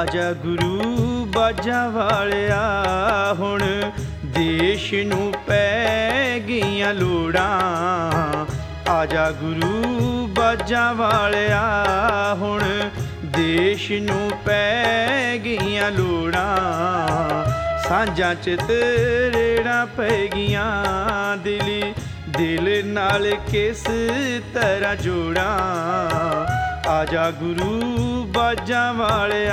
ਆਜਾ ਗੁਰੂ ਬਾਜਾਂ ਵਾਲਿਆ, ਹੁਣ ਦੇਸ਼ ਨੂੰ ਪੈ ਗਈਆਂ ਲੋੜਾਂ। ਆਜਾ ਗੁਰੂ ਬਾਜਾਂ ਵਾਲਿਆ, ਹੁਣ ਦੇਸ਼ ਨੂੰ ਪੈ ਗਈਆਂ ਲੋੜਾਂ। ਸਾਂਝਾਂ 'ਚ ਤਰੇੜਾਂ ਪੈ ਗਈਆਂ, ਦਿਲ ਨਾਲ ਕਿਸ ਤਰ੍ਹਾਂ ਜੋੜਾਂ। ਆਜਾ ਗੁਰੂ ਬਾਜਾਂ ਵਾਲਿਆ।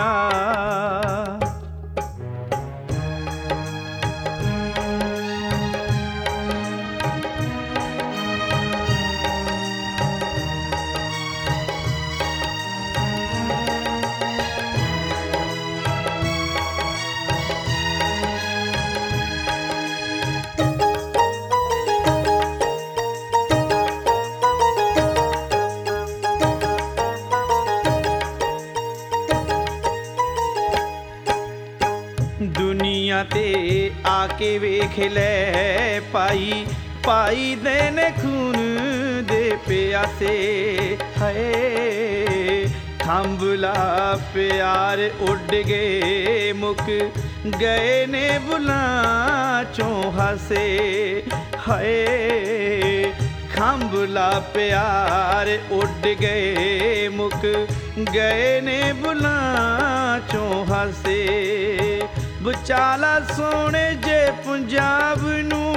ਦੁਨੀਆ ਤੇ ਆ ਕੇ ਵੇਖ ਲੈ ਪਾਈ ਦੇ ਨੇ ਖੂਨ ਦੇ ਪਿਆਸੇ। ਹਾਏ ਥੰਬਲਾ ਪਿਆਰ ਉੱਡ ਗਏ, ਮੁੱਕ ਗਏ ਨੇ ਬੁੱਲਾਂ ਚੋਂ ਹਾਸੇ। ਹਾਏ ਖੰਬਲਾ ਪਿਆਰ ਉੱਡ ਗਏ, ਮੁੱਕ ਗਏ ਨੇ ਬੁੱਲਾਂ ਚੋਂ ਹਾਸੇ। ਬਚਾਲਾ ਸੋਹਣੇ ਜੇ ਪੰਜਾਬ ਨੂੰ,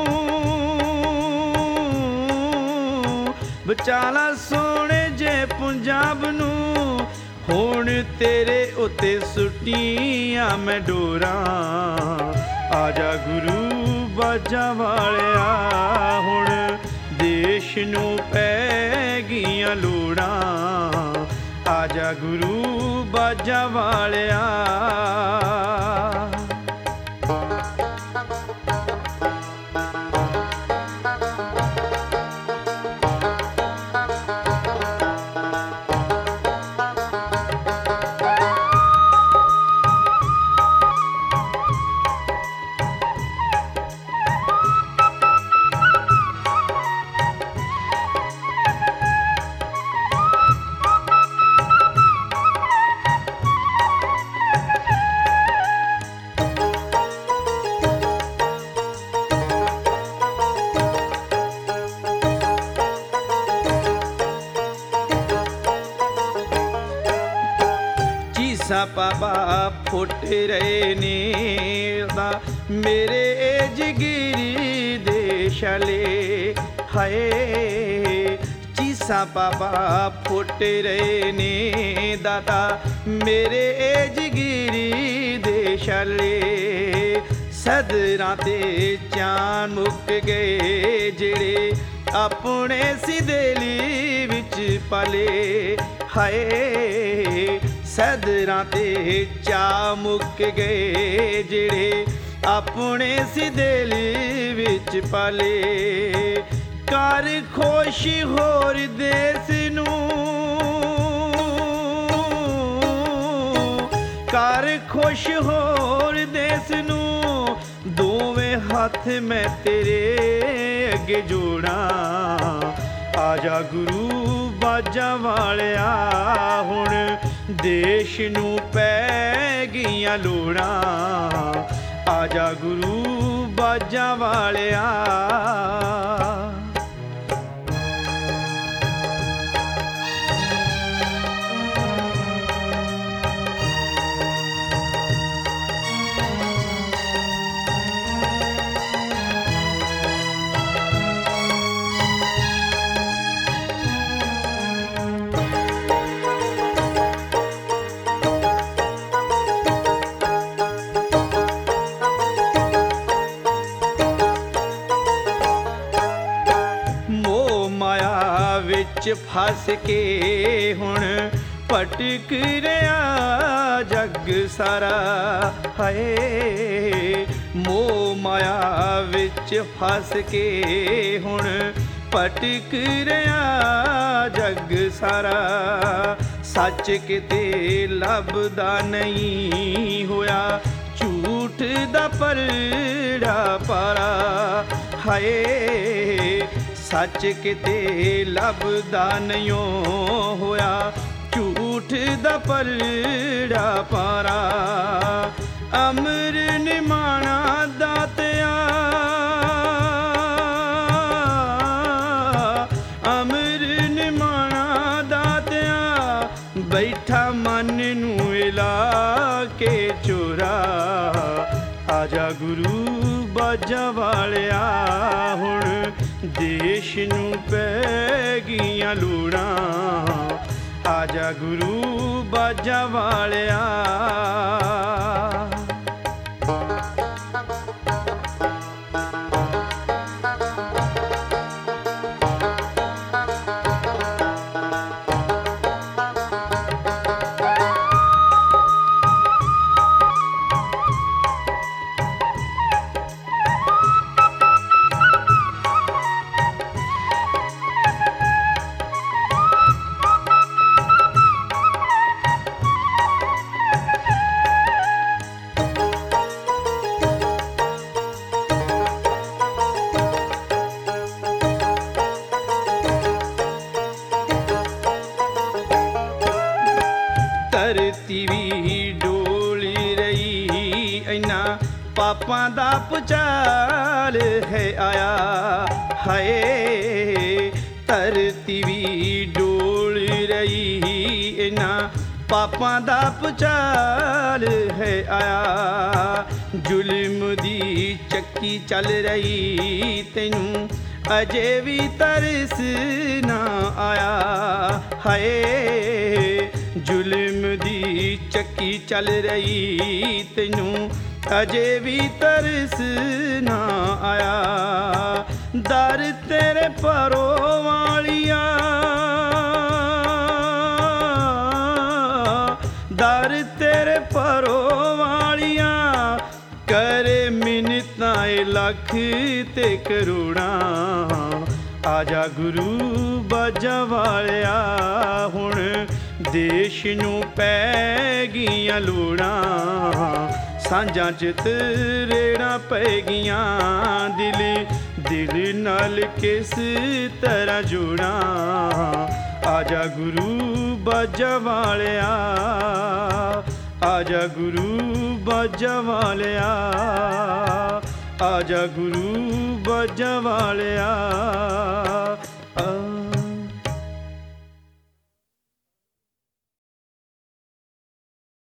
ਬਚਾਲਾ ਸੋਹਣੇ ਜੇ ਪੰਜਾਬ ਨੂੰ। ਹੁਣ ਤੇਰੇ ਉੱਤੇ ਸੁੱਟੀਆਂ ਮੈਂ ਡੋਰਾਂ। ਆਜਾ ਗੁਰੂ ਬਾਜਾਂ ਵਾਲਿਆ, ਹੁਣ ਦੇਸ਼ ਨੂੰ ਪੈ ਗਈਆਂ ਲੋੜਾਂ। ਆਜਾ ਗੁਰੂ ਬਾਜਾਂ ਵਾਲਿਆ। ਪਾਪਾ ਫੁੱਟ ਰਹੇ ਨੇ ਮੇਰੇ ਇਹ ਜਿਗਰੀ ਦੇ ਛਾਲੇ। ਹਾਏ ਚੀਸਾਂ ਪਾਪਾ ਫੁੱਟ ਰਹੇ ਨੇ ਦਾਤਾ ਮੇਰੇ ਇਹ ਜਿਗਰੀ ਦੇ ਛਾਲੇ। ਸਦਰਾਂ ਤੇ ਚਾਨ ਮੁੱਕ ਗਏ, ਜਿਹੜੇ ਆਪਣੇ ਸਿਦੇਲੀ ਵਿੱਚ ਪਾਲੇ। ਹਾਏ ਸਦਰਾਂ ਤੇ ਚਾ ਮੁੱਕ ਗਏ, ਜਿਹੜੇ ਆਪਣੇ ਸਿਦੇਲੀ ਵਿੱਚ ਪਾਲੇ। ਕਰ ਖੁਸ਼ ਹੋਰ ਦੇਸ ਨੂੰ, ਕਰ ਖੁਸ਼ ਹੋਰ ਦੇਸ ਨੂੰ। ਦੋਵੇਂ ਹੱਥ ਮੈਂ ਤੇਰੇ ਅੱਗੇ ਜੋੜਾਂ। ਆਜਾ ਗੁਰੂ ਬਾਜਾਂ ਵਾਲਿਆ, ਹੁਣ ਦੇਸ਼ ਨੂੰ ਪੈ ਗਈਆਂ ਲੋੜਾਂ। ਆਜਾ ਗੁਰੂ ਬਾਜਾਂ ਵਾਲਿਆ। ਵਿੱਚ ਫਸ ਕੇ ਹੁਣ ਭਟਕ ਰਿਹਾ ਜੱਗ ਸਾਰਾ। ਹਾਏ ਮੋਹ ਮਾਇਆ ਵਿੱਚ ਫਸ ਕੇ ਹੁਣ ਭਟਕ ਰਿਹਾ ਜੱਗ ਸਾਰਾ। ਸੱਚ ਕਿਤੇ ਲੱਭਦਾ ਨਹੀਂ ਹੋਇਆ, ਝੂਠ ਦਾ ਪਰੜਾ ਪਾਰਾ। ਹਾਏ ਸੱਚ ਕਿਤੇ ਲੱਭਦਾ ਨਹੀਂ ਹੋਇਆ, ਝੂਠ ਦਾ ਪਰੜਾ ਪਾਰਾ। ਅਮਰ ਨਿਮਾਣਾ ਦਾਤਿਆ, ਅਮਰ ਨਿਮਾਣਾ ਦਾਤਿਆ, ਬੈਠਾ ਮਨ ਨੂੰ ਹਿਲਾ ਕੇ ਚੋਰਾ। ਆਜਾ ਗੁਰੂ ਬਾਜਾਂ ਵਾਲਿਆ, ਹੁਣ ਦੇਸ਼ ਨੂੰ ਪੈ ਗਈਆਂ ਲੋੜਾਂ। ਆਜਾ ਗੁਰੂ ਬਾਜਾਂ ਵਾਲਿਆ। ਧਰਤੀ ਵੀ ਡੋਲੀ ਰਹੀ, ਇੰਨਾ ਪਾਪਾਂ ਦਾ ਭੁਚਾਲ ਹੈ ਆਇਆ। ਹਾਏ ਧਰਤੀ ਵੀ ਡੋਲ ਰਹੀ, ਇੰਨਾ ਪਾਪਾਂ ਦਾ ਭੁਚਾਲ ਹੈ ਆਇਆ। ਜ਼ੁਲਮ ਦੀ ਚੱਕੀ ਚੱਲ ਰਹੀ, ਤੈਨੂੰ ਅਜੇ ਵੀ ਤਰਸ ਨਾ ਆਇਆ। ਹਾਏ ਜ਼ੁਲਮ ਦੀ ਚੱਕੀ ਚੱਲ ਰਹੀ, ਤੈਨੂੰ ਅਜੇ ਵੀ ਤਰਸ ਨਾ ਆਇਆ। ਦਰ ਤੇਰੇ ਪਰੋ ਵਾਲੀਆ, ਦਰ ਤੇਰੇ ਪਰੋ ਵਾਲੀਆ, ਕਰੇ ਮਿੰਨਤਾਂ ਲੱਖ ਤੇ ਕਰੋੜਾਂ। ਆਜਾ ਗੁਰੂ ਬਾਜਾਂ ਵਾਲਿਆ, ਹੁਣ ਦੇਸ਼ ਨੂੰ ਪੈ ਗਈਆਂ ਲੋੜਾਂ। ਸਾਂਝਾਂ 'ਚ ਤਰੇੜਾਂ ਪੈ ਗਈਆਂ, ਦਿਲ ਨਾਲ ਕਿਸ ਤਰ੍ਹਾਂ ਜੋੜਾਂ। ਆਜਾ ਗੁਰੂ ਬਾਜਾਂ ਵਾਲਿਆ, ਆਜਾ ਗੁਰੂ ਬਾਜਾਂ ਵਾਲਿਆ, ਆਜਾ ਗੁਰੂ ਬਾਜਾਂ ਵਾਲਿਆ।